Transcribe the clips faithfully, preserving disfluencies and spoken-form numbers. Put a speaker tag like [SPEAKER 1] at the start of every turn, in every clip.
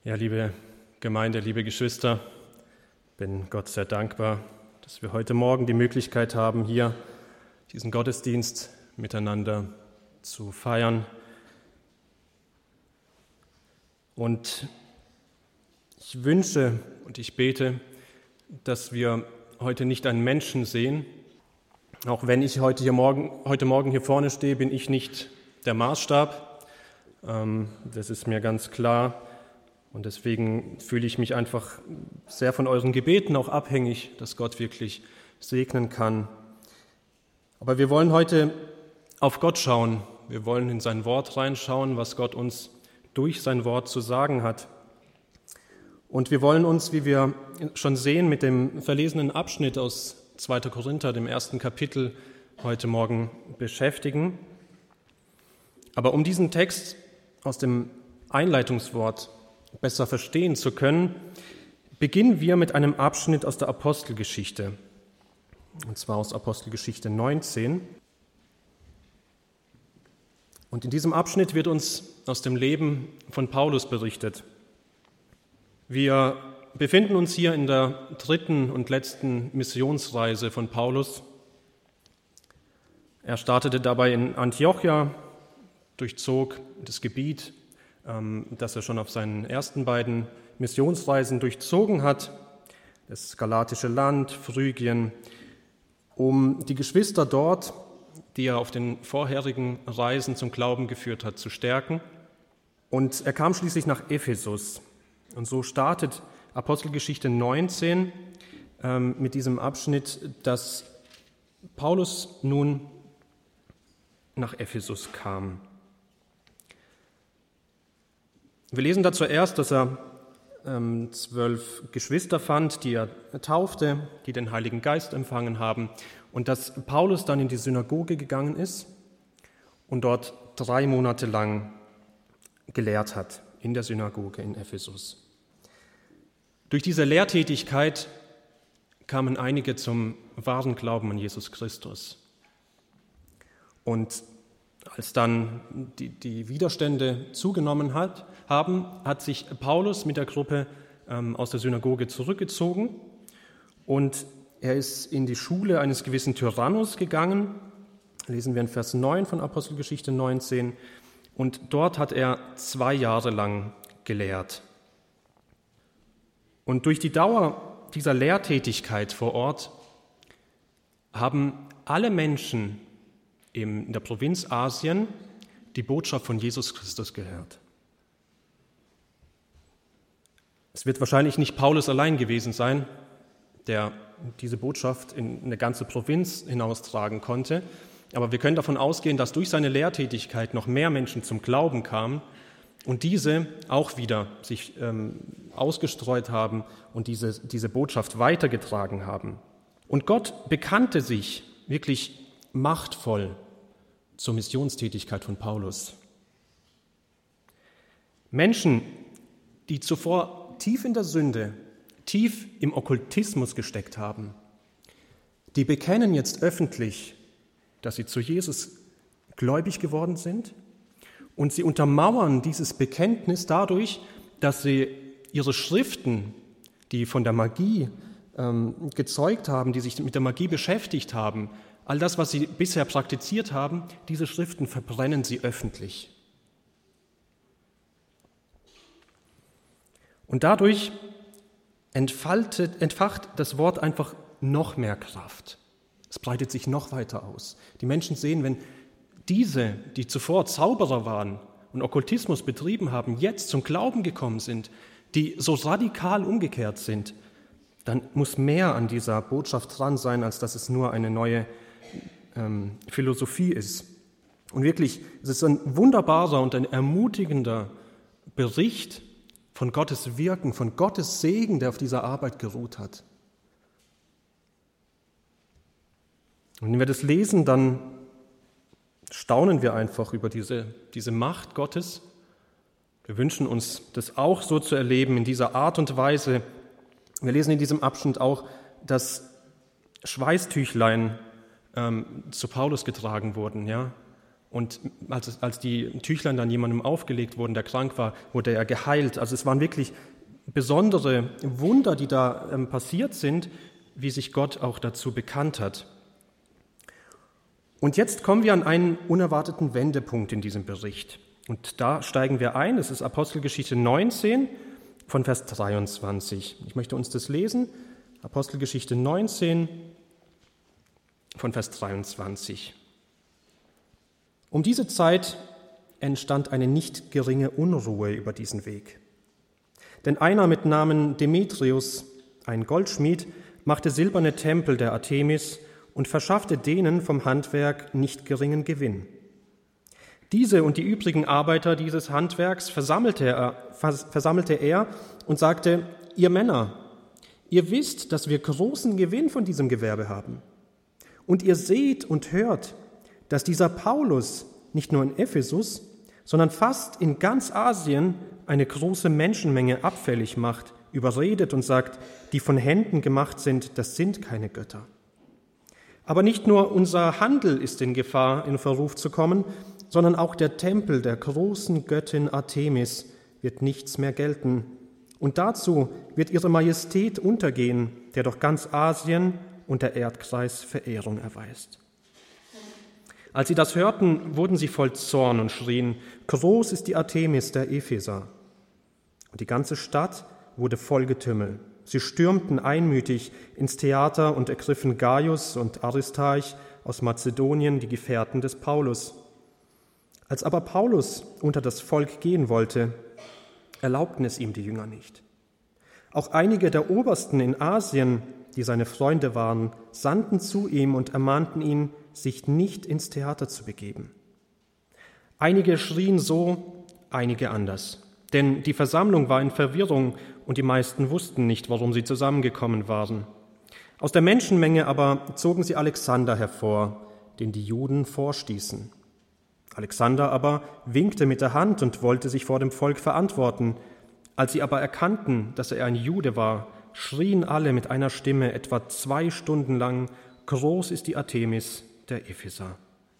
[SPEAKER 1] Ja, liebe Gemeinde, liebe Geschwister, bin Gott sehr dankbar, dass wir heute Morgen die Möglichkeit haben, hier diesen Gottesdienst miteinander zu feiern. Und ich wünsche und ich bete, dass wir heute nicht einen Menschen sehen. Auch wenn ich heute, hier morgen, heute Morgen hier vorne stehe, bin ich nicht der Maßstab. Ähm, das ist mir ganz klar. Und deswegen fühle ich mich einfach sehr von euren Gebeten auch abhängig, dass Gott wirklich segnen kann. Aber wir wollen heute auf Gott schauen. Wir wollen in sein Wort reinschauen, was Gott uns durch sein Wort zu sagen hat. Und wir wollen uns, wie wir schon sehen, mit dem verlesenen Abschnitt aus zweiter Korinther, dem ersten Kapitel, heute Morgen beschäftigen. Aber um diesen Text aus dem Einleitungswort besser verstehen zu können, beginnen wir mit einem Abschnitt aus der Apostelgeschichte, und zwar aus Apostelgeschichte neunzehn. Und in diesem Abschnitt wird uns aus dem Leben von Paulus berichtet. Wir befinden uns hier in der dritten und letzten Missionsreise von Paulus. Er startete dabei in Antiochia, durchzog das Gebiet, das er schon auf seinen ersten beiden Missionsreisen durchzogen hat, das galatische Land, Phrygien, um die Geschwister dort, die er auf den vorherigen Reisen zum Glauben geführt hat, zu stärken. Und er kam schließlich nach Ephesus. Und so startet Apostelgeschichte neunzehn ähm, mit diesem Abschnitt, dass Paulus nun nach Ephesus kam. Wir lesen da zuerst, dass er ähm, zwölf Geschwister fand, die er taufte, die den Heiligen Geist empfangen haben, und dass Paulus dann in die Synagoge gegangen ist und dort drei Monate lang gelehrt hat, in der Synagoge in Ephesus. Durch diese Lehrtätigkeit kamen einige zum wahren Glauben an Jesus Christus. Und als dann die, die Widerstände zugenommen hat, haben, hat sich Paulus mit der Gruppe ähm, aus der Synagoge zurückgezogen und er ist in die Schule eines gewissen Tyrannus gegangen, lesen wir in Vers neun von Apostelgeschichte neunzehn, und dort hat er zwei Jahre lang gelehrt. Und durch die Dauer dieser Lehrtätigkeit vor Ort haben alle Menschen in der Provinz Asien die Botschaft von Jesus Christus gehört. Es wird wahrscheinlich nicht Paulus allein gewesen sein, der diese Botschaft in eine ganze Provinz hinaustragen konnte, aber wir können davon ausgehen, dass durch seine Lehrtätigkeit noch mehr Menschen zum Glauben kamen und diese auch wieder sich ähm, ausgestreut haben und diese, diese Botschaft weitergetragen haben. Und Gott bekannte sich wirklich machtvoll zur Missionstätigkeit von Paulus. Menschen, die zuvor tief in der Sünde, tief im Okkultismus gesteckt haben, die bekennen jetzt öffentlich, dass sie zu Jesus gläubig geworden sind, und sie untermauern dieses Bekenntnis dadurch, dass sie ihre Schriften, die von der Magie ähm, gezeugt haben, die sich mit der Magie beschäftigt haben, all das, was sie bisher praktiziert haben, diese Schriften verbrennen sie öffentlich. Und dadurch entfaltet, entfacht das Wort einfach noch mehr Kraft. Es breitet sich noch weiter aus. Die Menschen sehen, wenn diese, die zuvor Zauberer waren und Okkultismus betrieben haben, jetzt zum Glauben gekommen sind, die so radikal umgekehrt sind, dann muss mehr an dieser Botschaft dran sein, als dass es nur eine neue ähm, Philosophie ist. Und wirklich, es ist ein wunderbarer und ein ermutigender Bericht von Gottes Wirken, von Gottes Segen, der auf dieser Arbeit geruht hat. Und wenn wir das lesen, dann staunen wir einfach über diese, diese Macht Gottes. Wir wünschen uns, das auch so zu erleben, in dieser Art und Weise. Wir lesen in diesem Abschnitt auch, dass Schweißtüchlein ähm, zu Paulus getragen wurden, ja, Und als, als die Tüchlein dann jemandem aufgelegt wurden, der krank war, wurde er geheilt. Also es waren wirklich besondere Wunder, die da ähm, passiert sind, wie sich Gott auch dazu bekannt hat. Und jetzt kommen wir an einen unerwarteten Wendepunkt in diesem Bericht. Und da steigen wir ein. Es ist Apostelgeschichte neunzehn von Vers dreiundzwanzig. Ich möchte uns das lesen. Apostelgeschichte neunzehn von Vers dreiundzwanzig. Um diese Zeit entstand eine nicht geringe Unruhe über diesen Weg. Denn einer mit Namen Demetrius, ein Goldschmied, machte silberne Tempel der Artemis und verschaffte denen vom Handwerk nicht geringen Gewinn. Diese und die übrigen Arbeiter dieses Handwerks versammelte er, versammelte er und sagte: Ihr Männer, ihr wisst, dass wir großen Gewinn von diesem Gewerbe haben. Und ihr seht und hört, dass dieser Paulus nicht nur in Ephesus, sondern fast in ganz Asien eine große Menschenmenge abfällig macht, überredet und sagt, die von Händen gemacht sind, das sind keine Götter. Aber nicht nur unser Handel ist in Gefahr, in Verruf zu kommen, sondern auch der Tempel der großen Göttin Artemis wird nichts mehr gelten. Und dazu wird ihre Majestät untergehen, der doch ganz Asien und der Erdkreis Verehrung erweist. Als sie das hörten, wurden sie voll Zorn und schrien: Groß ist die Artemis der Epheser. Und die ganze Stadt wurde voll Getümmel. Sie stürmten einmütig ins Theater und ergriffen Gaius und Aristarch aus Mazedonien, die Gefährten des Paulus. Als aber Paulus unter das Volk gehen wollte, erlaubten es ihm die Jünger nicht. Auch einige der Obersten in Asien, die seine Freunde waren, sandten zu ihm und ermahnten ihn, sich nicht ins Theater zu begeben. Einige schrien so, einige anders. Denn die Versammlung war in Verwirrung und die meisten wussten nicht, warum sie zusammengekommen waren. Aus der Menschenmenge aber zogen sie Alexander hervor, den die Juden vorstießen. Alexander aber winkte mit der Hand und wollte sich vor dem Volk verantworten. Als sie aber erkannten, dass er ein Jude war, schrien alle mit einer Stimme etwa zwei Stunden lang: Groß ist die Artemis der Epheser.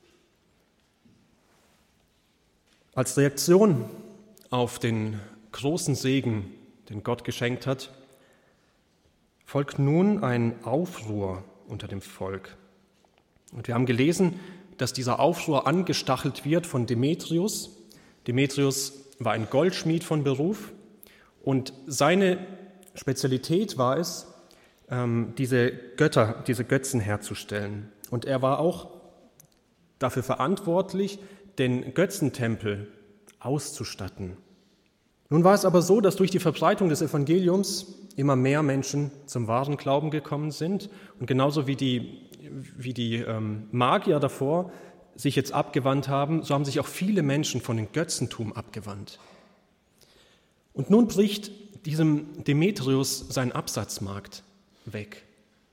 [SPEAKER 1] Als Reaktion auf den großen Segen, den Gott geschenkt hat, folgt nun ein Aufruhr unter dem Volk. Und wir haben gelesen, dass dieser Aufruhr angestachelt wird von Demetrius. Demetrius war ein Goldschmied von Beruf und seine Spezialität war es, diese Götter, diese Götzen herzustellen. Und er war auch dafür verantwortlich, den Götzentempel auszustatten. Nun war es aber so, dass durch die Verbreitung des Evangeliums immer mehr Menschen zum wahren Glauben gekommen sind. Und genauso wie die, wie die ähm, Magier davor sich jetzt abgewandt haben, so haben sich auch viele Menschen von dem Götzentum abgewandt. Und nun bricht diesem Demetrius sein Absatzmarkt weg.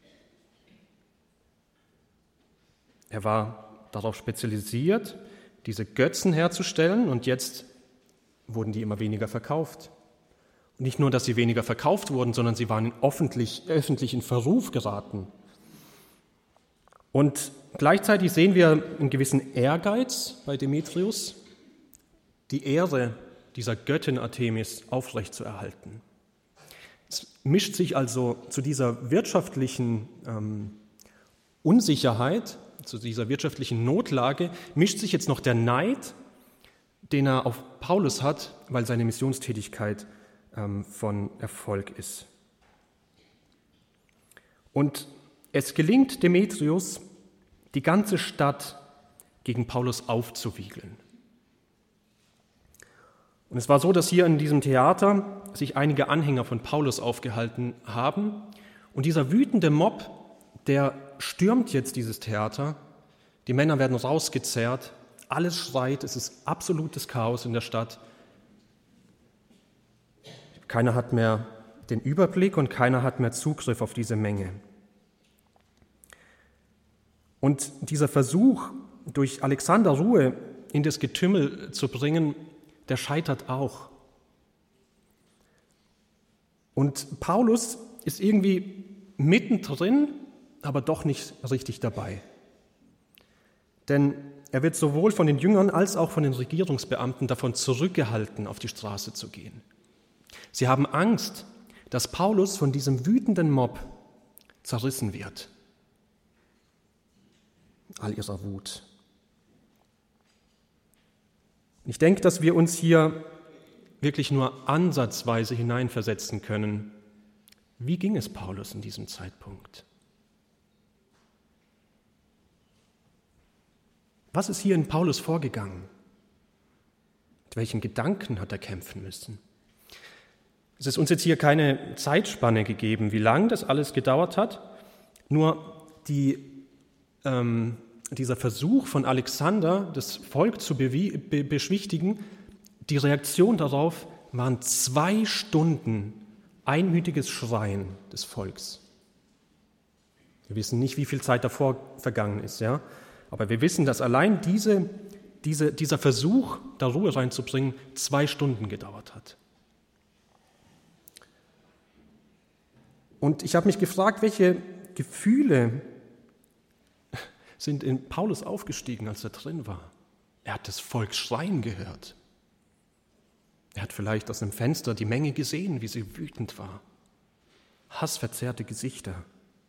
[SPEAKER 1] Er war darauf spezialisiert, diese Götzen herzustellen, und jetzt wurden die immer weniger verkauft. Und nicht nur, dass sie weniger verkauft wurden, sondern sie waren öffentlich, öffentlich in Verruf geraten. Und gleichzeitig sehen wir einen gewissen Ehrgeiz bei Demetrius, die Ehre dieser Göttin Artemis aufrechtzuerhalten. Es mischt sich also zu dieser wirtschaftlichen ähm, Unsicherheit, zu dieser wirtschaftlichen Notlage, mischt sich jetzt noch der Neid, den er auf Paulus hat, weil seine Missionstätigkeit ähm, von Erfolg ist. Und es gelingt Demetrius, die ganze Stadt gegen Paulus aufzuwiegeln. Und es war so, dass hier in diesem Theater sich einige Anhänger von Paulus aufgehalten haben. Und dieser wütende Mob, der stürmt jetzt dieses Theater. Die Männer werden rausgezerrt. Alles schreit, es ist absolutes Chaos in der Stadt. Keiner hat mehr den Überblick und keiner hat mehr Zugriff auf diese Menge. Und dieser Versuch, durch Alexander Ruhe in das Getümmel zu bringen, der scheitert auch. Und Paulus ist irgendwie mittendrin, aber doch nicht richtig dabei. Denn er wird sowohl von den Jüngern als auch von den Regierungsbeamten davon zurückgehalten, auf die Straße zu gehen. Sie haben Angst, dass Paulus von diesem wütenden Mob zerrissen wird. All ihrer Wut. Ich denke, dass wir uns hier wirklich nur ansatzweise hineinversetzen können. Wie ging es Paulus in diesem Zeitpunkt? Was ist hier in Paulus vorgegangen? Mit welchen Gedanken hat er kämpfen müssen? Es ist uns jetzt hier keine Zeitspanne gegeben, wie lange das alles gedauert hat. Nur die, ähm, dieser Versuch von Alexander, das Volk zu bewie- be- beschwichtigen, die Reaktion darauf waren zwei Stunden einmütiges Schreien des Volks. Wir wissen nicht, wie viel Zeit davor vergangen ist, ja? Aber wir wissen, dass allein diese, diese, dieser Versuch, da Ruhe reinzubringen, zwei Stunden gedauert hat. Und ich habe mich gefragt, welche Gefühle sind in Paulus aufgestiegen, als er drin war. Er hat das Volk schreien gehört. Er hat vielleicht aus einem Fenster die Menge gesehen, wie sie wütend war. Hassverzerrte Gesichter.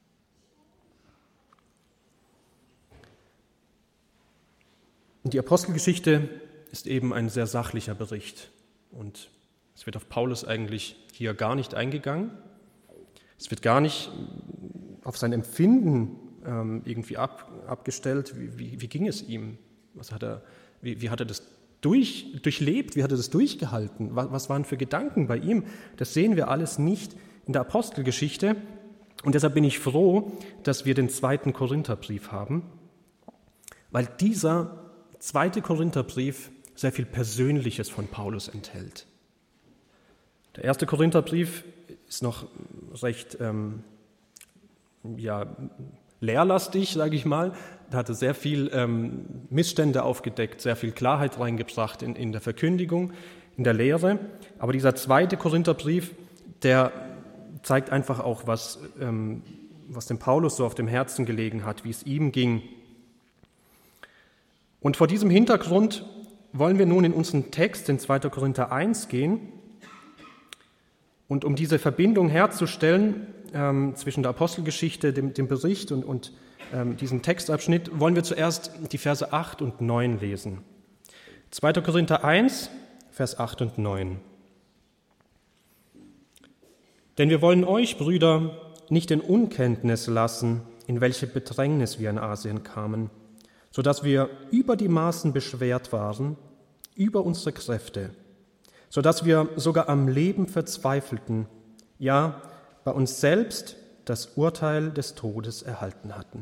[SPEAKER 1] Und die Apostelgeschichte ist eben ein sehr sachlicher Bericht. Und es wird auf Paulus eigentlich hier gar nicht eingegangen. Es wird gar nicht auf sein Empfinden ähm, irgendwie ab, abgestellt. Wie, wie, wie ging es ihm? Was hat er, wie, wie hat er das durch, durchlebt? Wie hat er das durchgehalten? Was, was waren für Gedanken bei ihm? Das sehen wir alles nicht in der Apostelgeschichte. Und deshalb bin ich froh, dass wir den zweiten Korintherbrief haben, weil dieser zweite Korintherbrief sehr viel Persönliches von Paulus enthält. Der erste Korintherbrief ist noch recht ähm, ja, lehrlastig, sage ich mal. Da hat er sehr viel ähm, Missstände aufgedeckt, sehr viel Klarheit reingebracht in, in der Verkündigung, in der Lehre. Aber dieser zweite Korintherbrief, der zeigt einfach auch, was, ähm, was dem Paulus so auf dem Herzen gelegen hat, wie es ihm ging. Und vor diesem Hintergrund wollen wir nun in unseren Text in zweiter Korinther eins gehen. Und um diese Verbindung herzustellen ähm, zwischen der Apostelgeschichte, dem, dem Bericht und, und ähm, diesem Textabschnitt, wollen wir zuerst die Verse acht und neun lesen. zweiter Korinther eins, Vers acht und neun. Denn wir wollen euch, Brüder, nicht in Unkenntnis lassen, in welche Bedrängnis wir in Asien kamen, sodass wir über die Maßen beschwert waren, über unsere Kräfte, sodass wir sogar am Leben verzweifelten, ja, bei uns selbst das Urteil des Todes erhalten hatten.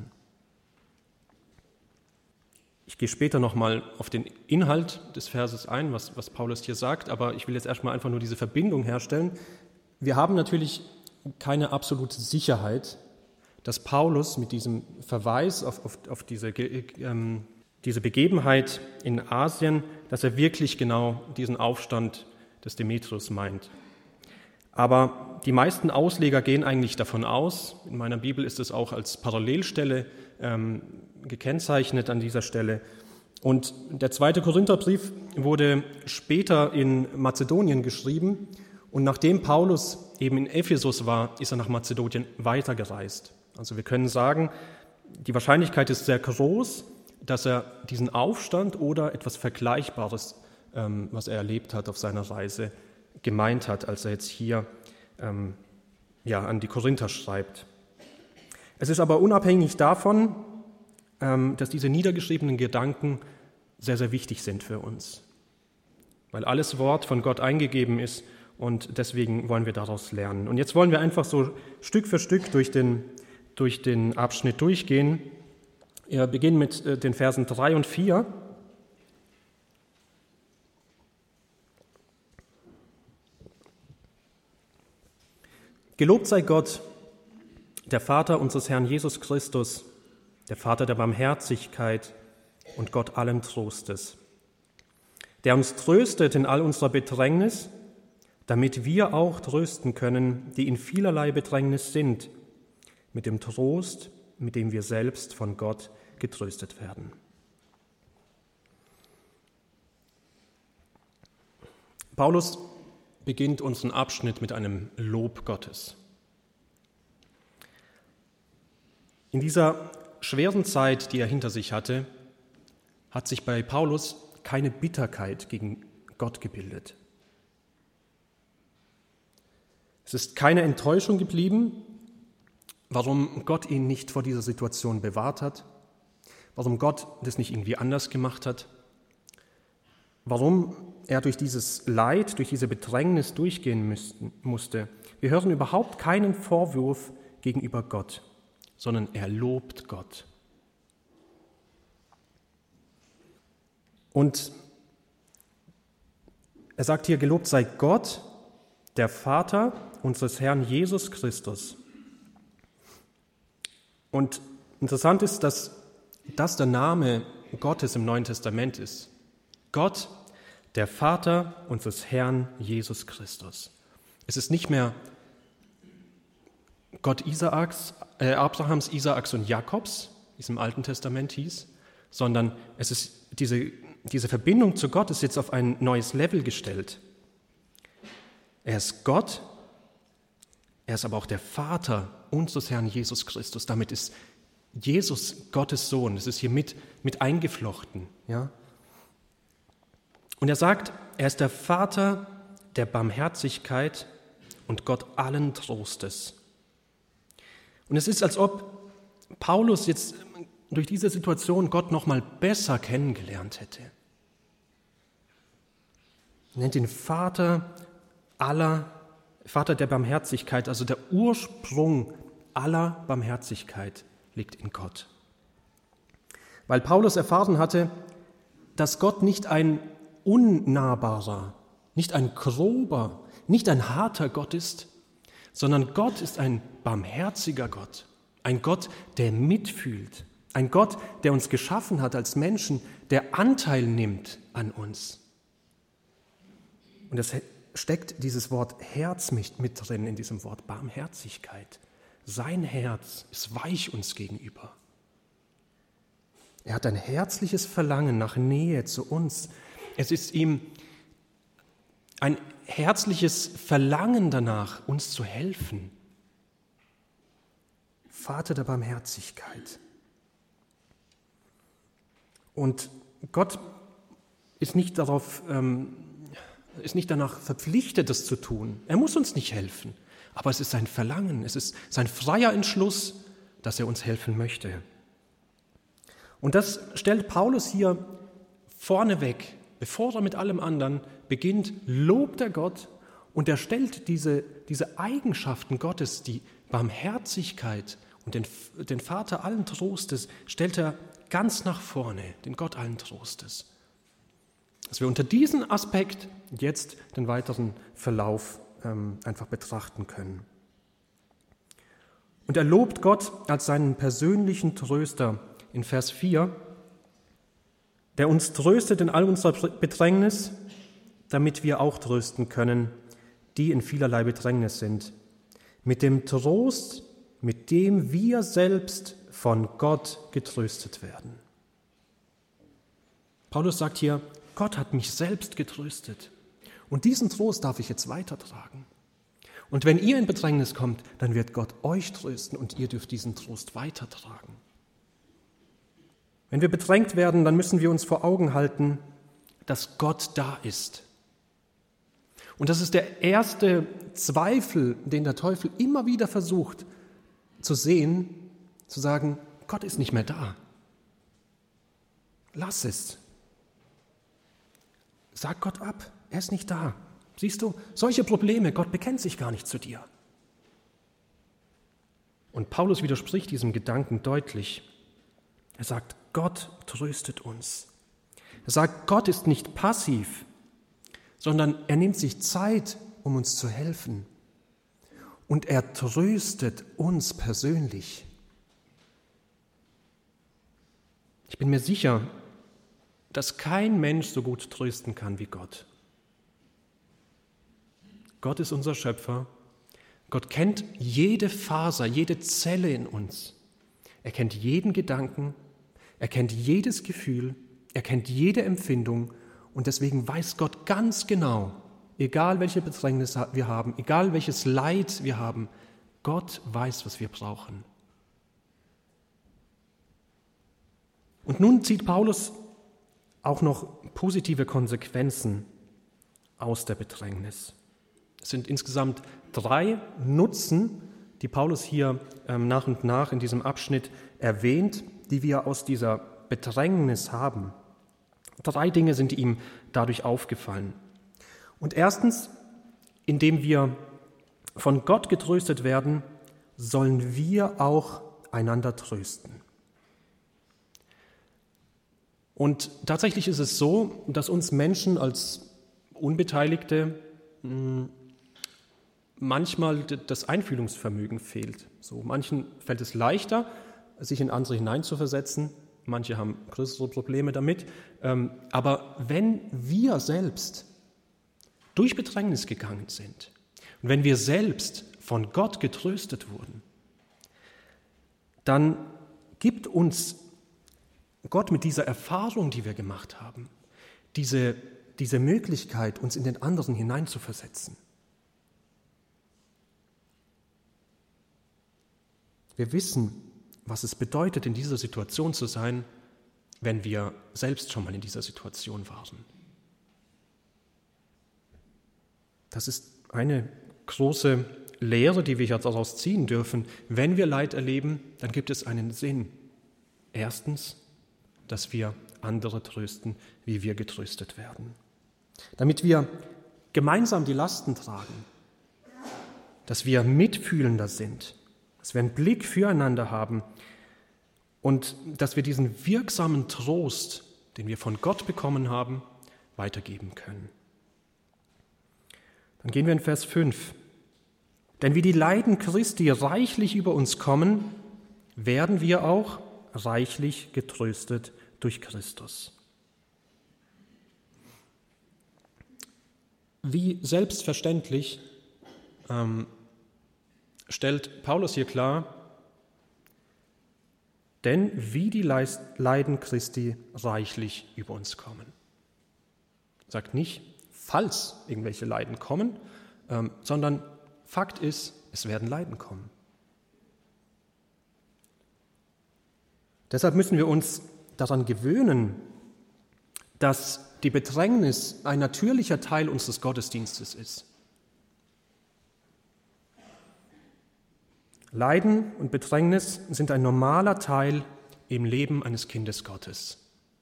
[SPEAKER 1] Ich gehe später nochmal auf den Inhalt des Verses ein, was, was Paulus hier sagt, aber ich will jetzt erstmal einfach nur diese Verbindung herstellen. Wir haben natürlich keine absolute Sicherheit, dass Paulus mit diesem Verweis auf, auf, auf diese, ähm, diese Begebenheit in Asien, dass er wirklich genau diesen Aufstand des Demetrius meint. Aber die meisten Ausleger gehen eigentlich davon aus, in meiner Bibel ist es auch als Parallelstelle ähm, gekennzeichnet an dieser Stelle. Und der zweite Korintherbrief wurde später in Mazedonien geschrieben und nachdem Paulus eben in Ephesus war, ist er nach Mazedonien weitergereist. Also wir können sagen, die Wahrscheinlichkeit ist sehr groß, dass er diesen Aufstand oder etwas Vergleichbares, ähm, was er erlebt hat auf seiner Reise, gemeint hat, als er jetzt hier ähm, ja, an die Korinther schreibt. Es ist aber unabhängig davon, ähm, dass diese niedergeschriebenen Gedanken sehr, sehr wichtig sind für uns, weil alles Wort von Gott eingegeben ist und deswegen wollen wir daraus lernen. Und jetzt wollen wir einfach so Stück für Stück durch den durch den Abschnitt durchgehen. Wir beginnen mit den Versen drei und vier. Gelobt sei Gott, der Vater unseres Herrn Jesus Christus, der Vater der Barmherzigkeit und Gott allen Trostes, der uns tröstet in all unserer Bedrängnis, damit wir auch trösten können, die in vielerlei Bedrängnis sind, mit dem Trost, mit dem wir selbst von Gott getröstet werden. Paulus beginnt unseren Abschnitt mit einem Lob Gottes. In dieser schweren Zeit, die er hinter sich hatte, hat sich bei Paulus keine Bitterkeit gegen Gott gebildet. Es ist keine Enttäuschung geblieben, warum Gott ihn nicht vor dieser Situation bewahrt hat, warum Gott das nicht irgendwie anders gemacht hat, warum er durch dieses Leid, durch diese Bedrängnis durchgehen müssten, musste. Wir hören überhaupt keinen Vorwurf gegenüber Gott, sondern er lobt Gott. Und er sagt hier, gelobt sei Gott, der Vater unseres Herrn Jesus Christus. Und interessant ist, dass das der Name Gottes im Neuen Testament ist. Gott, der Vater unseres Herrn Jesus Christus. Es ist nicht mehr Gott Isaaks, äh, Abrahams, Isaaks und Jakobs, wie es im Alten Testament hieß, sondern es ist diese, diese Verbindung zu Gott ist jetzt auf ein neues Level gestellt. Er ist Gott, er ist aber auch der Vater unseres Herrn Jesus Christus. Damit ist Jesus Gottes Sohn. Das ist hier mit, mit eingeflochten. Ja? Und er sagt, er ist der Vater der Barmherzigkeit und Gott allen Trostes. Und es ist, als ob Paulus jetzt durch diese Situation Gott noch mal besser kennengelernt hätte. Er nennt ihn Vater aller, Vater der Barmherzigkeit, also der Ursprung aller Barmherzigkeit liegt in Gott. Weil Paulus erfahren hatte, dass Gott nicht ein unnahbarer, nicht ein grober, nicht ein harter Gott ist, sondern Gott ist ein barmherziger Gott, ein Gott, der mitfühlt, ein Gott, der uns geschaffen hat als Menschen, der Anteil nimmt an uns. Und es steckt dieses Wort Herz mit, mit drin in diesem Wort Barmherzigkeit. Sein Herz ist weich uns gegenüber. Er hat ein herzliches Verlangen nach Nähe zu uns. Es ist ihm ein herzliches Verlangen danach, uns zu helfen. Vater der Barmherzigkeit. Und Gott ist nicht darauf, ähm, ist nicht danach verpflichtet, das zu tun. Er muss uns nicht helfen. Aber es ist sein Verlangen, es ist sein freier Entschluss, dass er uns helfen möchte. Und das stellt Paulus hier vorneweg, bevor er mit allem anderen beginnt, lobt er Gott und er stellt diese, diese Eigenschaften Gottes, die Barmherzigkeit und den, den Vater allen Trostes, stellt er ganz nach vorne, den Gott allen Trostes. Dass wir unter diesem Aspekt jetzt den weiteren Verlauf ähm, einfach betrachten können. Und er lobt Gott als seinen persönlichen Tröster in Vers vier, der uns tröstet in all unserer Bedrängnis, damit wir auch trösten können, die in vielerlei Bedrängnis sind, mit dem Trost, mit dem wir selbst von Gott getröstet werden. Paulus sagt hier, Gott hat mich selbst getröstet und diesen Trost darf ich jetzt weitertragen. Und wenn ihr in Bedrängnis kommt, dann wird Gott euch trösten und ihr dürft diesen Trost weitertragen. Wenn wir bedrängt werden, dann müssen wir uns vor Augen halten, dass Gott da ist. Und das ist der erste Zweifel, den der Teufel immer wieder versucht zu sehen, zu sagen, Gott ist nicht mehr da. Lass es. Sag Gott ab, er ist nicht da. Siehst du, solche Probleme, Gott bekennt sich gar nicht zu dir. Und Paulus widerspricht diesem Gedanken deutlich. Er sagt, Gott tröstet uns. Er sagt, Gott ist nicht passiv, sondern er nimmt sich Zeit, um uns zu helfen. Und er tröstet uns persönlich. Ich bin mir sicher, dass kein Mensch so gut trösten kann wie Gott. Gott ist unser Schöpfer. Gott kennt jede Faser, jede Zelle in uns. Er kennt jeden Gedanken, er kennt jedes Gefühl, er kennt jede Empfindung und deswegen weiß Gott ganz genau, egal welche Bedrängnis wir haben, egal welches Leid wir haben, Gott weiß, was wir brauchen. Und nun zieht Paulus auch noch positive Konsequenzen aus der Bedrängnis. Es sind insgesamt drei Nutzen, die Paulus hier ähm, nach und nach in diesem Abschnitt erwähnt, die wir aus dieser Bedrängnis haben. Drei Dinge sind ihm dadurch aufgefallen. Und erstens, indem wir von Gott getröstet werden, sollen wir auch einander trösten. Und tatsächlich ist es so, dass uns Menschen als Unbeteiligte mh, manchmal das Einfühlungsvermögen fehlt. So, manchen fällt es leichter, sich in andere hineinzuversetzen. Manche haben größere Probleme damit. Aber wenn wir selbst durch Bedrängnis gegangen sind und wenn wir selbst von Gott getröstet wurden, dann gibt uns Gott mit dieser Erfahrung, die wir gemacht haben, diese, diese Möglichkeit, uns in den anderen hineinzuversetzen. Wir wissen, was es bedeutet, in dieser Situation zu sein, wenn wir selbst schon mal in dieser Situation waren. Das ist eine große Lehre, die wir hier daraus ziehen dürfen. Wenn wir Leid erleben, dann gibt es einen Sinn. Erstens, dass wir andere trösten, wie wir getröstet werden. Damit wir gemeinsam die Lasten tragen, dass wir mitfühlender sind, dass wir einen Blick füreinander haben und dass wir diesen wirksamen Trost, den wir von Gott bekommen haben, weitergeben können. Dann gehen wir in Vers fünf. Denn wie die Leiden Christi reichlich über uns kommen, werden wir auch reichlich getröstet durch Christus. Wie selbstverständlich ähm, stellt Paulus hier klar, denn wie die Leiden Christi reichlich über uns kommen. Er sagt nicht, falls irgendwelche Leiden kommen, ähm, sondern Fakt ist, es werden Leiden kommen. Deshalb müssen wir uns daran gewöhnen, dass die Bedrängnis ein natürlicher Teil unseres Gottesdienstes ist. Leiden und Bedrängnis sind ein normaler Teil im Leben eines Kindes Gottes.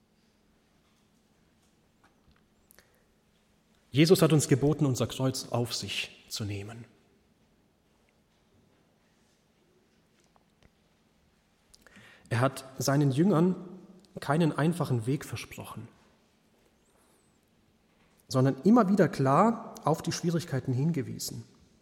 [SPEAKER 1] Jesus hat uns geboten, unser Kreuz auf sich zu nehmen. Er hat seinen Jüngern keinen einfachen Weg versprochen, sondern immer wieder klar auf die Schwierigkeiten hingewiesen.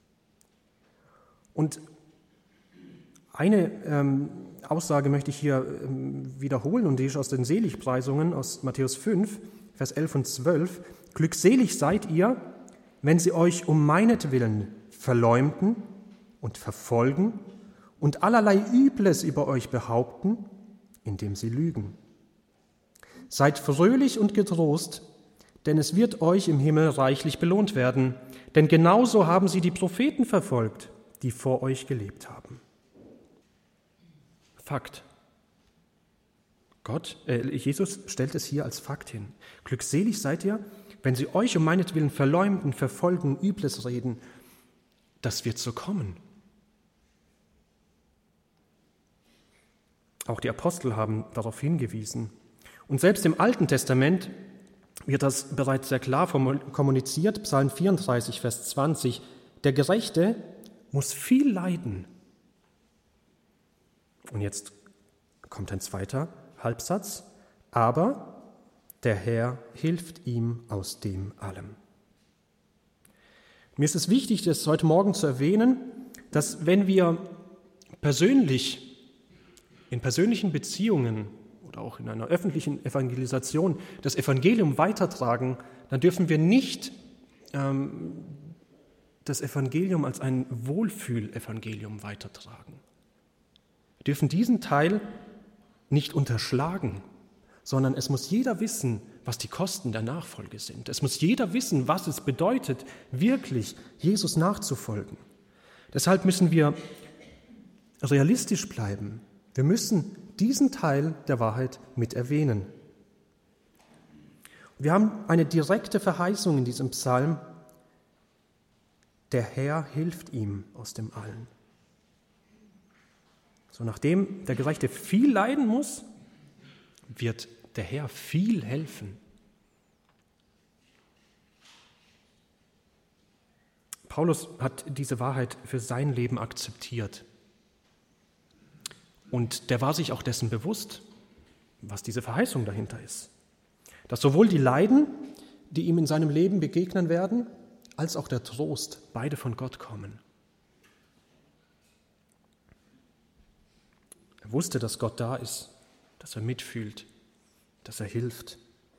[SPEAKER 1] Und eine ähm, Aussage möchte ich hier ähm, wiederholen, und die ist aus den Seligpreisungen aus Matthäus fünf, Vers elf und zwölf. Glückselig seid ihr, wenn sie euch um meinetwillen verleumden und verfolgen und allerlei Übles über euch behaupten, indem sie lügen. Seid fröhlich und getrost, denn es wird euch im Himmel reichlich belohnt werden, denn genauso haben sie die Propheten verfolgt, die vor euch gelebt haben. Fakt. Gott, äh, Jesus stellt es hier als Fakt hin. Glückselig seid ihr, wenn sie euch um meinetwillen verleumden, verfolgen, Übles reden. Das wird so kommen. Auch die Apostel haben darauf hingewiesen. Und selbst im Alten Testament wird das bereits sehr klar kommuniziert. Psalm vierunddreißig, Vers zwanzig. Der Gerechte muss viel leiden. Und jetzt kommt ein zweiter Halbsatz. Aber der Herr hilft ihm aus dem allem. Mir ist es wichtig, das heute Morgen zu erwähnen, dass wenn wir persönlich in persönlichen Beziehungen oder auch in einer öffentlichen Evangelisation das Evangelium weitertragen, dann dürfen wir nicht ähm, das Evangelium als ein Wohlfühl-Evangelium weitertragen. Wir dürfen diesen Teil nicht unterschlagen, sondern es muss jeder wissen, was die Kosten der Nachfolge sind. Es muss jeder wissen, was es bedeutet, wirklich Jesus nachzufolgen. Deshalb müssen wir realistisch bleiben. Wir müssen diesen Teil der Wahrheit mit erwähnen. Wir haben eine direkte Verheißung in diesem Psalm. Der Herr hilft ihm aus dem Allen. So, nachdem der Gerechte viel leiden muss, wird der Herr viel helfen. Paulus hat diese Wahrheit für sein Leben akzeptiert. Und der war sich auch dessen bewusst, was diese Verheißung dahinter ist. Dass sowohl die Leiden, die ihm in seinem Leben begegnen werden, als auch der Trost, beide von Gott kommen. Er wusste, dass Gott da ist, dass er mitfühlt, dass er hilft.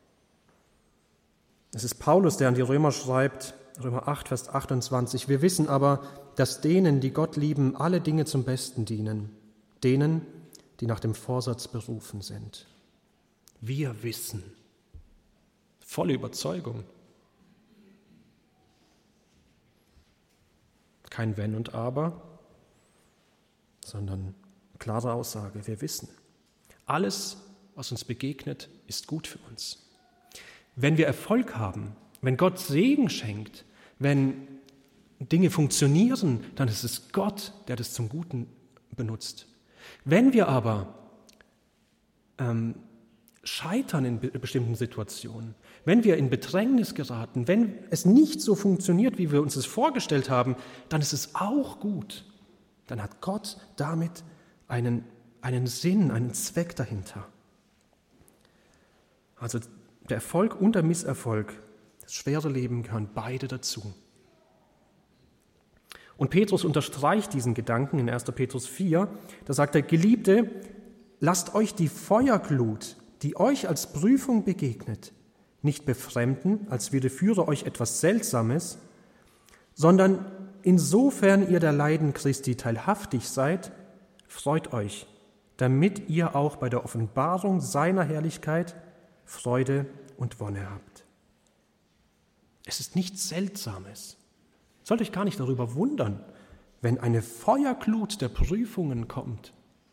[SPEAKER 1] Es ist Paulus, der an die Römer schreibt, Römer acht, Vers achtundzwanzig, wir wissen aber, dass denen, die Gott lieben, alle Dinge zum Besten dienen, denen, die nach dem Vorsatz berufen sind. Wir wissen, volle Überzeugung. Kein Wenn und Aber, sondern klare Aussage, wir wissen. Alles, was uns begegnet, ist gut für uns. Wenn wir Erfolg haben, wenn Gott Segen schenkt, wenn Dinge funktionieren, dann ist es Gott, der das zum Guten benutzt. Wenn wir aber ähm, scheitern in be- bestimmten Situationen, wenn wir in Bedrängnis geraten, wenn es nicht so funktioniert, wie wir uns es vorgestellt haben, dann ist es auch gut. Dann hat Gott damit einen, einen Sinn, einen Zweck dahinter. Also der Erfolg und der Misserfolg, das schwere Leben gehören beide dazu. Und Petrus unterstreicht diesen Gedanken in erster Petrus vier. Da sagt er, Geliebte, lasst euch die Feuerglut, die euch als Prüfung begegnet, nicht befremden, als widerführe euch etwas Seltsames, sondern insofern ihr der Leiden Christi teilhaftig seid, freut euch, damit ihr auch bei der Offenbarung seiner Herrlichkeit Freude und Wonne habt. Es ist nichts Seltsames. Sollt euch gar nicht darüber wundern, wenn eine Feuerglut der Prüfungen kommt.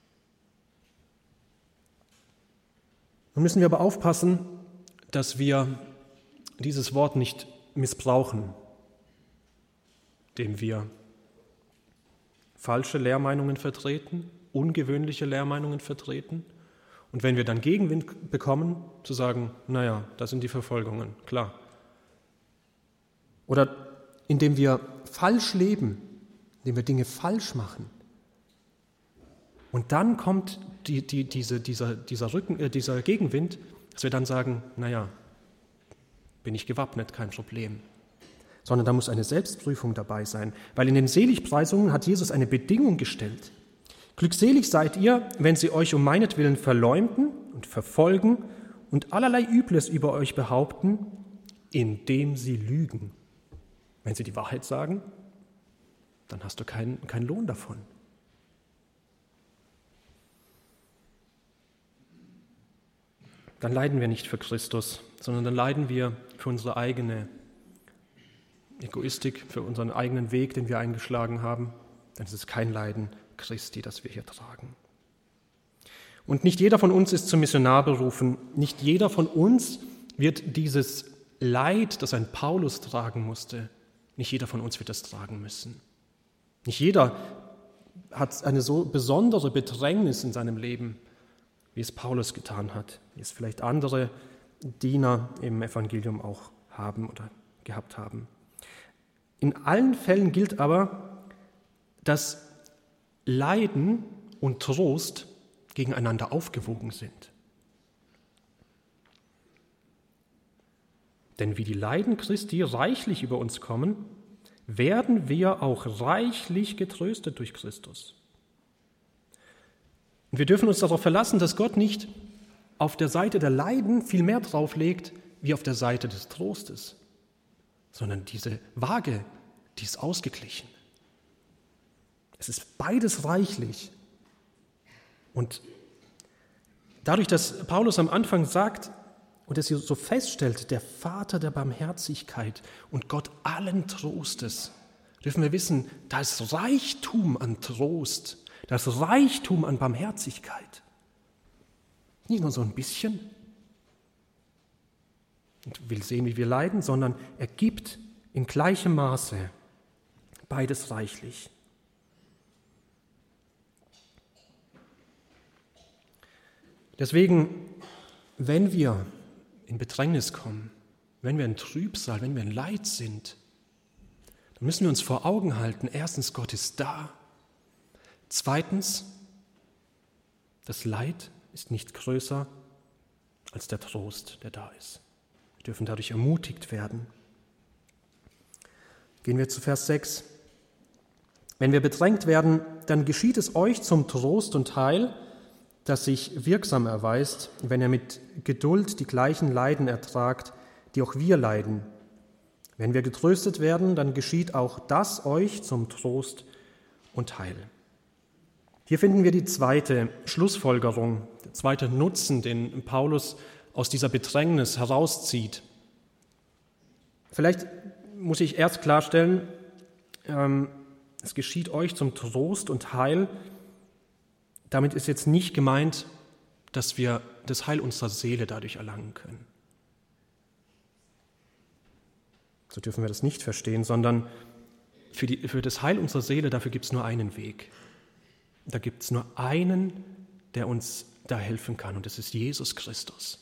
[SPEAKER 1] Nun müssen wir aber aufpassen, dass wir dieses Wort nicht missbrauchen, indem wir falsche Lehrmeinungen vertreten, ungewöhnliche Lehrmeinungen vertreten. Und wenn wir dann Gegenwind bekommen, zu sagen, naja, das sind die Verfolgungen, klar. Oder indem wir falsch leben, indem wir Dinge falsch machen. Und dann kommt die, die, diese, dieser, dieser, Rücken, äh, dieser Gegenwind, dass wir dann sagen, naja, bin ich gewappnet, kein Problem. Sondern da muss eine Selbstprüfung dabei sein, weil in den Seligpreisungen hat Jesus eine Bedingung gestellt. Glückselig seid ihr, wenn sie euch um meinetwillen verleumden und verfolgen und allerlei Übles über euch behaupten, indem sie lügen. Wenn sie die Wahrheit sagen, dann hast du keinen, keinen Lohn davon. Dann leiden wir nicht für Christus, sondern dann leiden wir für unsere eigene Egoistik, für unseren eigenen Weg, den wir eingeschlagen haben. Dann ist es kein Leiden Christi, das wir hier tragen. Und nicht jeder von uns ist zum Missionar berufen. Nicht jeder von uns wird dieses Leid, das ein Paulus tragen musste, nicht jeder von uns wird das tragen müssen. Nicht jeder hat eine so besondere Bedrängnis in seinem Leben, wie es Paulus getan hat, wie es vielleicht andere Diener im Evangelium auch haben oder gehabt haben. In allen Fällen gilt aber, dass Leiden und Trost gegeneinander aufgewogen sind. Denn wie die Leiden Christi reichlich über uns kommen, werden wir auch reichlich getröstet durch Christus. Und wir dürfen uns darauf verlassen, dass Gott nicht auf der Seite der Leiden viel mehr drauflegt, wie auf der Seite des Trostes, sondern diese Waage, die ist ausgeglichen. Es ist beides reichlich. Und dadurch, dass Paulus am Anfang sagt, und es hier so feststellt, der Vater der Barmherzigkeit und Gott allen Trostes, dürfen wir wissen, da ist Reichtum an Trost, da ist Reichtum an Barmherzigkeit. Nicht nur so ein bisschen und will sehen, wie wir leiden, sondern er gibt in gleichem Maße beides reichlich. Deswegen, wenn wir in Bedrängnis kommen, wenn wir in Trübsal, wenn wir in Leid sind, dann müssen wir uns vor Augen halten, erstens, Gott ist da. Zweitens, das Leid ist nicht größer als der Trost, der da ist. Wir dürfen dadurch ermutigt werden. Gehen wir zu Vers sechs. Wenn wir bedrängt werden, dann geschieht es euch zum Trost und Heil, das sich wirksam erweist, wenn ihr mit Geduld die gleichen Leiden ertragt, die auch wir leiden. Wenn wir getröstet werden, dann geschieht auch das euch zum Trost und Heil. Hier finden wir die zweite Schlussfolgerung, der zweite Nutzen, den Paulus aus dieser Bedrängnis herauszieht. Vielleicht muss ich erst klarstellen, ähm, es geschieht euch zum Trost und Heil. Damit ist jetzt nicht gemeint, dass wir das Heil unserer Seele dadurch erlangen können. So dürfen wir das nicht verstehen, sondern für, die, für das Heil unserer Seele, dafür gibt es nur einen Weg. Da gibt es nur einen, der uns da helfen kann, und das ist Jesus Christus.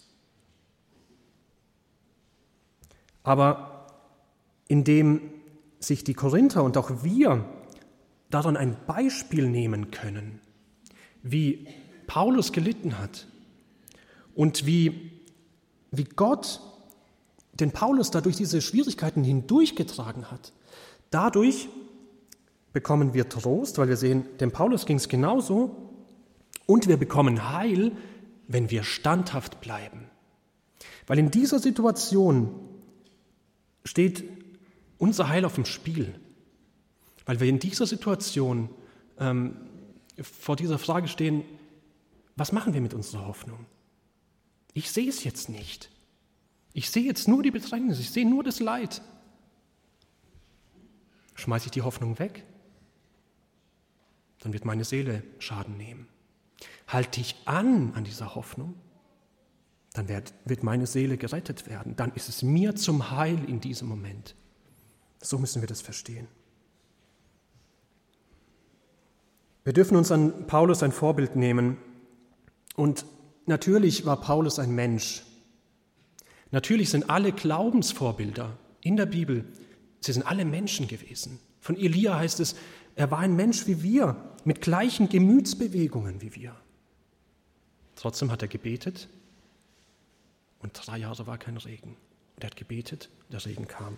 [SPEAKER 1] Aber indem sich die Korinther und auch wir daran ein Beispiel nehmen können, wie Paulus gelitten hat und wie, wie Gott den Paulus dadurch diese Schwierigkeiten hindurchgetragen hat. Dadurch bekommen wir Trost, weil wir sehen, dem Paulus ging es genauso, und wir bekommen Heil, wenn wir standhaft bleiben. Weil in dieser Situation steht unser Heil auf dem Spiel. Weil wir in dieser Situation ähm, vor dieser Frage stehen, was machen wir mit unserer Hoffnung? Ich sehe es jetzt nicht. Ich sehe jetzt nur die Bedrängnis, ich sehe nur das Leid. Schmeiße ich die Hoffnung weg? Dann wird meine Seele Schaden nehmen. Halte ich an an dieser Hoffnung? Dann wird, wird meine Seele gerettet werden. Dann ist es mir zum Heil in diesem Moment. So müssen wir das verstehen. Wir dürfen uns an Paulus ein Vorbild nehmen. Und natürlich war Paulus ein Mensch. Natürlich sind alle Glaubensvorbilder in der Bibel, sie sind alle Menschen gewesen. Von Elia heißt es, er war ein Mensch wie wir, mit gleichen Gemütsbewegungen wie wir. Trotzdem hat er gebetet und drei Jahre war kein Regen. Und er hat gebetet, der Regen kam.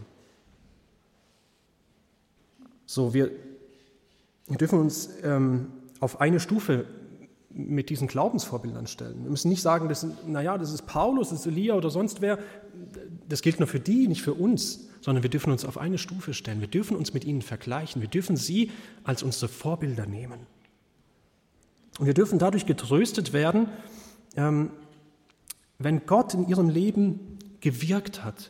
[SPEAKER 1] So, wir, wir dürfen uns ähm, auf eine Stufe mit diesen Glaubensvorbildern stellen. Wir müssen nicht sagen, das, naja, das ist Paulus, das ist Elia oder sonst wer. Das gilt nur für die, nicht für uns, sondern wir dürfen uns auf eine Stufe stellen. Wir dürfen uns mit ihnen vergleichen. Wir dürfen sie als unsere Vorbilder nehmen. Und wir dürfen dadurch getröstet werden, ähm, wenn Gott in ihrem Leben gewirkt hat,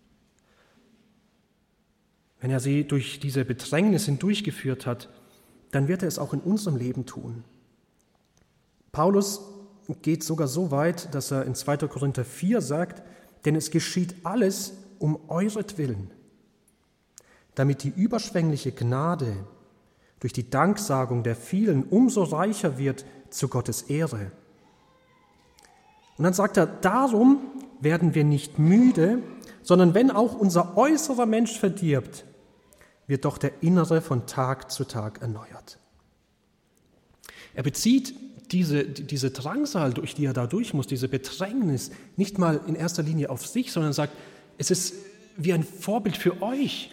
[SPEAKER 1] wenn er sie durch diese Bedrängnis hindurchgeführt hat, dann wird er es auch in unserem Leben tun. Paulus geht sogar so weit, dass er in zweiter Korinther vier sagt, denn es geschieht alles um euretwillen, damit die überschwängliche Gnade durch die Danksagung der vielen umso reicher wird zu Gottes Ehre. Und dann sagt er, darum werden wir nicht müde, sondern wenn auch unser äußerer Mensch verdirbt, wird doch der innere von Tag zu Tag erneuert. Er bezieht diese, diese Drangsal, durch die er da durch muss, diese Bedrängnis, nicht mal in erster Linie auf sich, sondern sagt, es ist wie ein Vorbild für euch.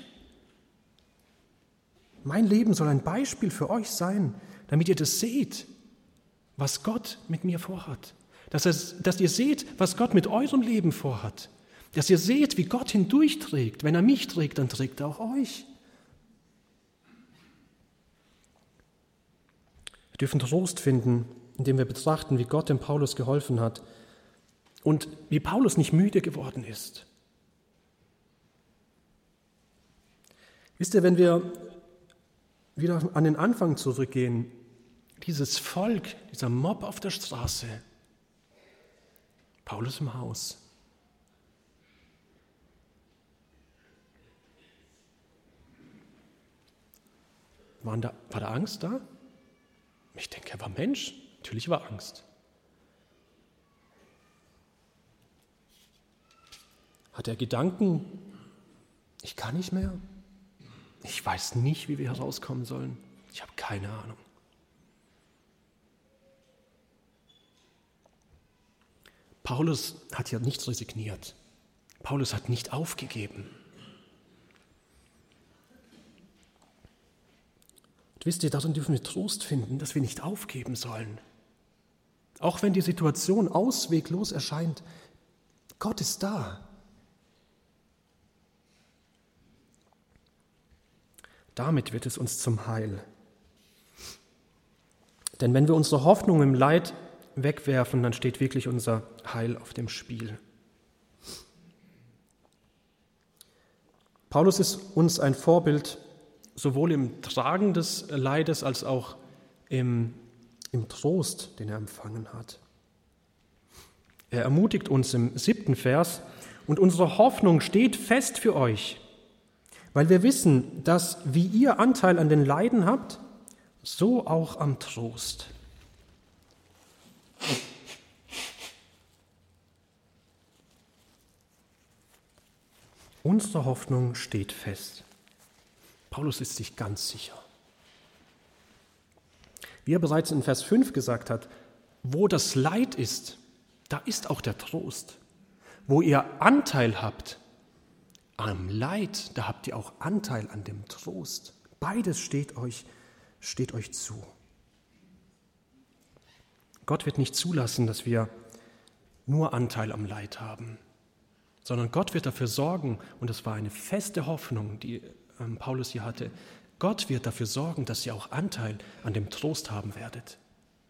[SPEAKER 1] Mein Leben soll ein Beispiel für euch sein, damit ihr das seht, was Gott mit mir vorhat. Dass, es, dass ihr seht, was Gott mit eurem Leben vorhat. Dass ihr seht, wie Gott hindurchträgt. Wenn er mich trägt, dann trägt er auch euch. Wir dürfen Trost finden, indem wir betrachten, wie Gott dem Paulus geholfen hat. und wie Paulus nicht müde geworden ist. Wisst ihr, wenn wir wieder an den Anfang zurückgehen, dieses Volk, dieser Mob auf der Straße, Paulus im Haus. Waren da, war da Angst da? Ich denke, er war Mensch. Natürlich war Angst. Hat er Gedanken? Ich kann nicht mehr. Ich weiß nicht, wie wir herauskommen sollen. Ich habe keine Ahnung. Paulus hat ja nicht resigniert. Paulus hat nicht aufgegeben. Und wisst ihr, darin dürfen wir Trost finden, dass wir nicht aufgeben sollen. Auch wenn die Situation ausweglos erscheint, Gott ist da. Damit wird es uns zum Heil. Denn wenn wir unsere Hoffnung im Leid wegwerfen, dann steht wirklich unser Heil auf dem Spiel. Paulus ist uns ein Vorbild, sowohl im Tragen des Leides als auch im, im Trost, den er empfangen hat. Er ermutigt uns im siebten Vers: Und unsere Hoffnung steht fest für euch, weil wir wissen, dass, wie ihr Anteil an den Leiden habt, so auch am Trost. Unsere Hoffnung steht fest. Paulus ist sich ganz sicher. Wie er bereits in Vers fünf gesagt hat, wo das Leid ist, da ist auch der Trost. Wo ihr Anteil habt am Leid, da habt ihr auch Anteil an dem Trost. Beides steht euch, steht euch zu. Gott wird nicht zulassen, dass wir nur Anteil am Leid haben, sondern Gott wird dafür sorgen, und das war eine feste Hoffnung, die ähm, Paulus hier hatte, Gott wird dafür sorgen, dass ihr auch Anteil an dem Trost haben werdet.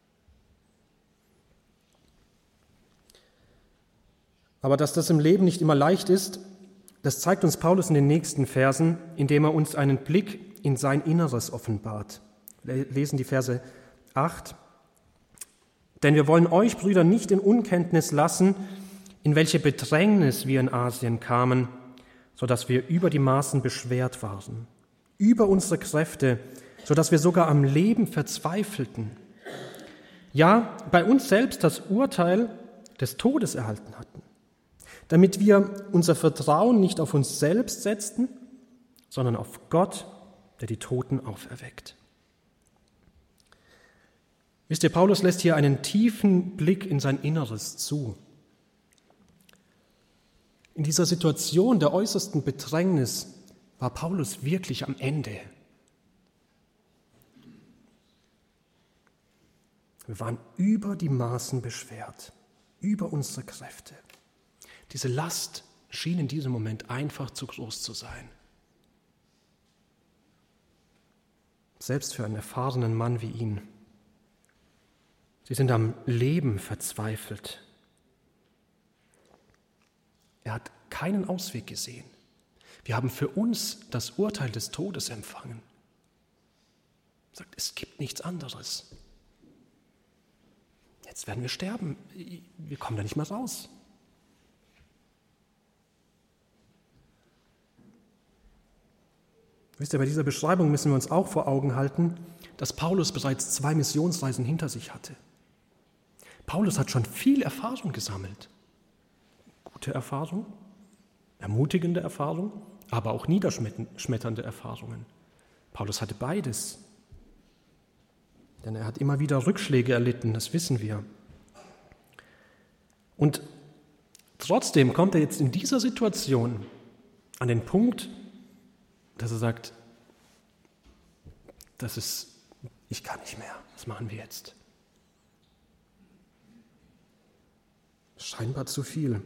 [SPEAKER 1] Aber dass das im Leben nicht immer leicht ist, das zeigt uns Paulus in den nächsten Versen, indem er uns einen Blick in sein Inneres offenbart. Wir lesen die Verse acht. Denn wir wollen euch, Brüder, nicht in Unkenntnis lassen, in welche Bedrängnis wir in Asien kamen, sodass wir über die Maßen beschwert waren, über unsere Kräfte, sodass wir sogar am Leben verzweifelten. Ja, bei uns selbst das Urteil des Todes erhalten hatten, damit wir unser Vertrauen nicht auf uns selbst setzten, sondern auf Gott, der die Toten auferweckt. Wisst ihr, Paulus lässt hier einen tiefen Blick in sein Inneres zu. In dieser Situation der äußersten Bedrängnis war Paulus wirklich am Ende. Wir waren über die Maßen beschwert, über unsere Kräfte. Diese Last schien in diesem Moment einfach zu groß zu sein. Selbst für einen erfahrenen Mann wie ihn. Sie sind am Leben verzweifelt. Er hat keinen Ausweg gesehen. Wir haben für uns das Urteil des Todes empfangen. Er sagt, es gibt nichts anderes. Jetzt werden wir sterben. Wir kommen da nicht mehr raus. Wisst ihr, bei dieser Beschreibung müssen wir uns auch vor Augen halten, dass Paulus bereits zwei Missionsreisen hinter sich hatte. Paulus hat schon viel Erfahrung gesammelt. Gute Erfahrung, ermutigende Erfahrung, aber auch niederschmetternde Erfahrungen. Paulus hatte beides. Denn er hat immer wieder Rückschläge erlitten, das wissen wir. Und trotzdem kommt er jetzt in dieser Situation an den Punkt, dass er sagt, das ist, ich kann nicht mehr, was machen wir jetzt? Scheinbar zu viel.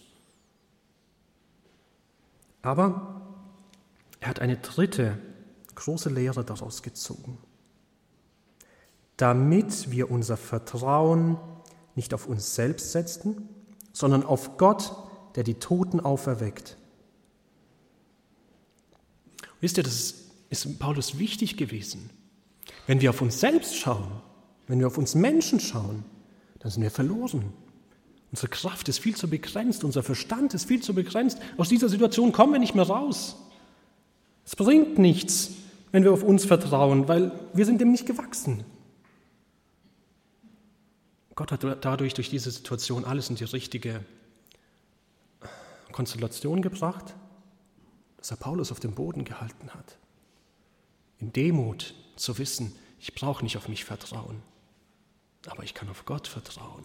[SPEAKER 1] Aber er hat eine dritte große Lehre daraus gezogen. Damit wir unser Vertrauen nicht auf uns selbst setzten, sondern auf Gott, der die Toten auferweckt. Wisst ihr, das ist Paulus wichtig gewesen. Wenn wir auf uns selbst schauen, wenn wir auf uns Menschen schauen, dann sind wir verloren. Unsere Kraft ist viel zu begrenzt, unser Verstand ist viel zu begrenzt. Aus dieser Situation kommen wir nicht mehr raus. Es bringt nichts, wenn wir auf uns vertrauen, weil wir sind dem nicht gewachsen. Gott hat dadurch, durch diese Situation, alles in die richtige Konstellation gebracht, dass er Paulus auf dem Boden gehalten hat. In Demut zu wissen, ich brauche nicht auf mich vertrauen, aber ich kann auf Gott vertrauen.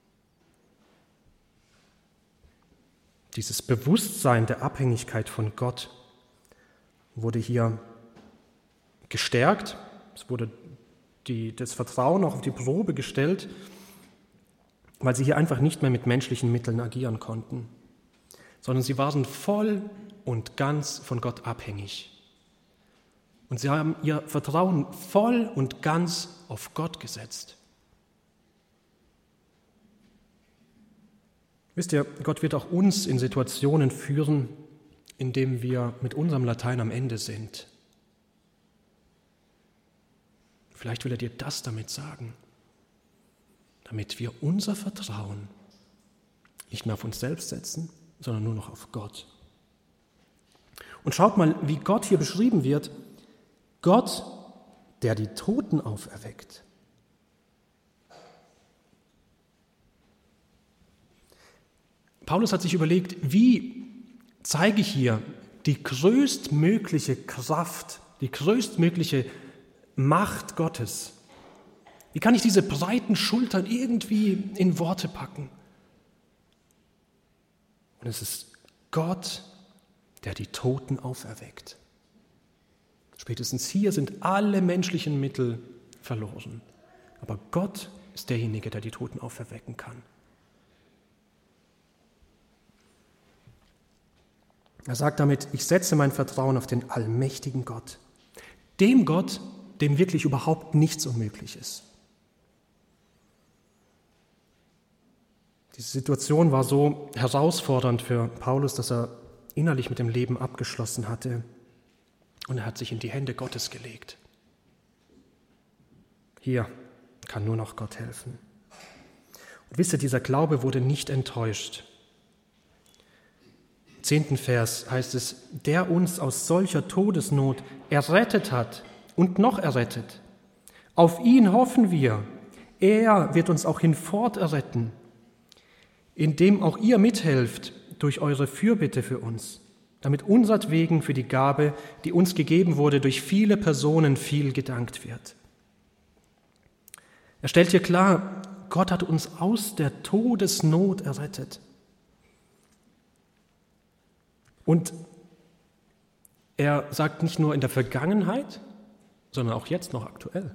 [SPEAKER 1] Dieses Bewusstsein der Abhängigkeit von Gott wurde hier gestärkt. Es wurde die, das Vertrauen auch auf die Probe gestellt, weil sie hier einfach nicht mehr mit menschlichen Mitteln agieren konnten, sondern sie waren voll und ganz von Gott abhängig. Und sie haben ihr Vertrauen voll und ganz auf Gott gesetzt. Wisst ihr, Gott wird auch uns in Situationen führen, in denen wir mit unserem Latein am Ende sind. Vielleicht will er dir das damit sagen, damit wir unser Vertrauen nicht mehr auf uns selbst setzen, sondern nur noch auf Gott. Und schaut mal, wie Gott hier beschrieben wird. Gott, der die Toten auferweckt. Paulus hat sich überlegt, wie zeige ich hier die größtmögliche Kraft, die größtmögliche Macht Gottes. Wie kann ich diese breiten Schultern irgendwie in Worte packen? Und es ist Gott, der die Toten auferweckt. Spätestens hier sind alle menschlichen Mittel verloren. Aber Gott ist derjenige, der die Toten auferwecken kann. Er sagt damit, ich setze mein Vertrauen auf den allmächtigen Gott. Dem Gott, dem wirklich überhaupt nichts unmöglich ist. Diese Situation war so herausfordernd für Paulus, dass er innerlich mit dem Leben abgeschlossen hatte. Und er hat sich in die Hände Gottes gelegt. Hier kann nur noch Gott helfen. Und wisst ihr, dieser Glaube wurde nicht enttäuscht. Im zehnten Vers heißt es, der uns aus solcher Todesnot errettet hat und noch errettet. Auf ihn hoffen wir. Er wird uns auch hinfort erretten, indem auch ihr mithelft durch eure Fürbitte für uns, damit unsertwegen für die Gabe, die uns gegeben wurde, durch viele Personen viel gedankt wird. Er stellt hier klar, Gott hat uns aus der Todesnot errettet. Und er sagt nicht nur in der Vergangenheit, sondern auch jetzt noch aktuell.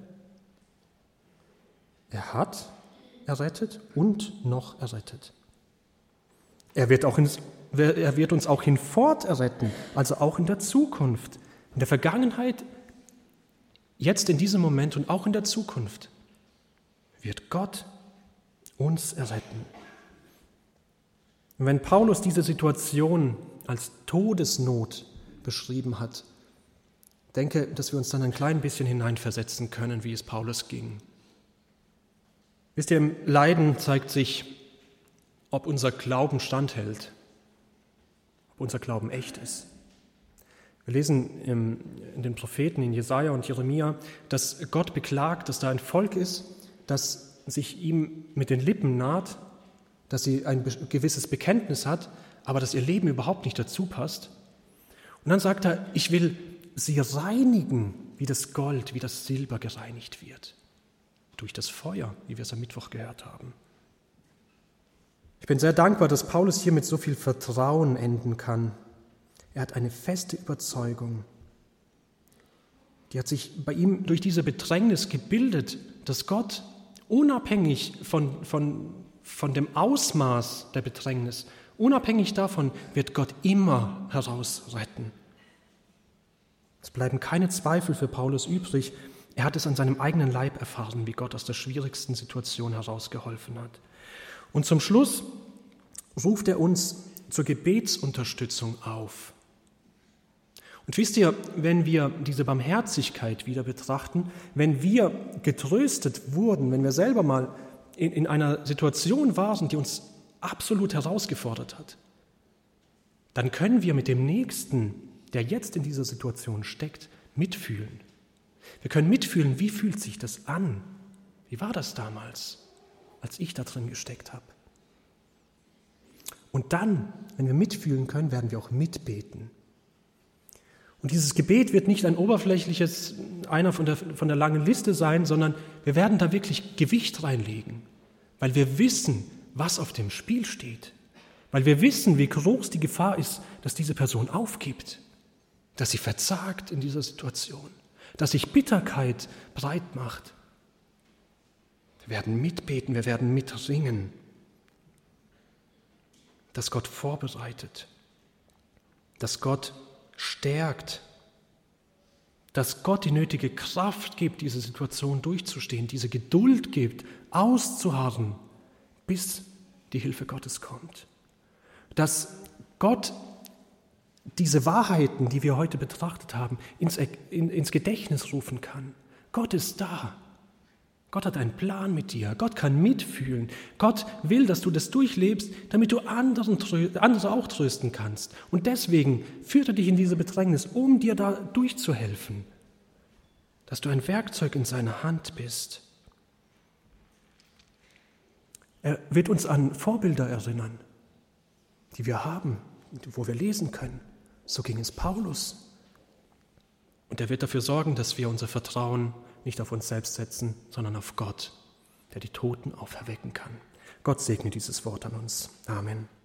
[SPEAKER 1] Er hat errettet und noch errettet. Er wird, auch ins, er wird uns auch hinfort erretten, also auch in der Zukunft, in der Vergangenheit, jetzt in diesem Moment und auch in der Zukunft wird Gott uns erretten. Und wenn Paulus diese Situation als Todesnot beschrieben hat, denke, dass wir uns dann ein klein bisschen hineinversetzen können, wie es Paulus ging. Wisst ihr, im Leiden zeigt sich, ob unser Glauben standhält, ob unser Glauben echt ist. Wir lesen in den Propheten, in Jesaja und Jeremia, dass Gott beklagt, dass da ein Volk ist, das sich ihm mit den Lippen naht, dass sie ein gewisses Bekenntnis hat, aber dass ihr Leben überhaupt nicht dazu passt. Und dann sagt er, ich will sie reinigen, wie das Gold, wie das Silber gereinigt wird. Durch das Feuer, wie wir es am Mittwoch gehört haben. Ich bin sehr dankbar, dass Paulus hier mit so viel Vertrauen enden kann. Er hat eine feste Überzeugung. Die hat sich bei ihm durch diese Bedrängnis gebildet, dass Gott unabhängig von, von, von dem Ausmaß der Bedrängnis, unabhängig davon wird Gott immer herausretten. Es bleiben keine Zweifel für Paulus übrig. Er hat es an seinem eigenen Leib erfahren, wie Gott aus der schwierigsten Situation herausgeholfen hat. Und zum Schluss ruft er uns zur Gebetsunterstützung auf. Und wisst ihr, wenn wir diese Barmherzigkeit wieder betrachten, wenn wir getröstet wurden, wenn wir selber mal in, in einer Situation waren, die uns absolut herausgefordert hat, dann können wir mit dem Nächsten, der jetzt in dieser Situation steckt, mitfühlen. Wir können mitfühlen, wie fühlt sich das an? Wie war das damals, als ich da drin gesteckt habe? Und dann, wenn wir mitfühlen können, werden wir auch mitbeten. Und dieses Gebet wird nicht ein oberflächliches, einer von der, von der langen Liste sein, sondern wir werden da wirklich Gewicht reinlegen, weil wir wissen, was auf dem Spiel steht, weil wir wissen, wie groß die Gefahr ist, dass diese Person aufgibt, dass sie versagt in dieser Situation, dass sich Bitterkeit breit macht. Wir werden mitbeten, wir werden mitringen, dass Gott vorbereitet, dass Gott stärkt, dass Gott die nötige Kraft gibt, diese Situation durchzustehen, diese Geduld gibt, auszuharren, bis die Hilfe Gottes kommt. Dass Gott diese Wahrheiten, die wir heute betrachtet haben, ins, in, ins Gedächtnis rufen kann. Gott ist da. Gott hat einen Plan mit dir. Gott kann mitfühlen. Gott will, dass du das durchlebst, damit du anderen, andere auch trösten kannst. Und deswegen führt er dich in diese Bedrängnis, um dir da durchzuhelfen. Dass du ein Werkzeug in seiner Hand bist. Er wird uns an Vorbilder erinnern, die wir haben, wo wir lesen können. So ging es Paulus. Und er wird dafür sorgen, dass wir unser Vertrauen nicht auf uns selbst setzen, sondern auf Gott, der die Toten auferwecken kann. Gott segne dieses Wort an uns. Amen.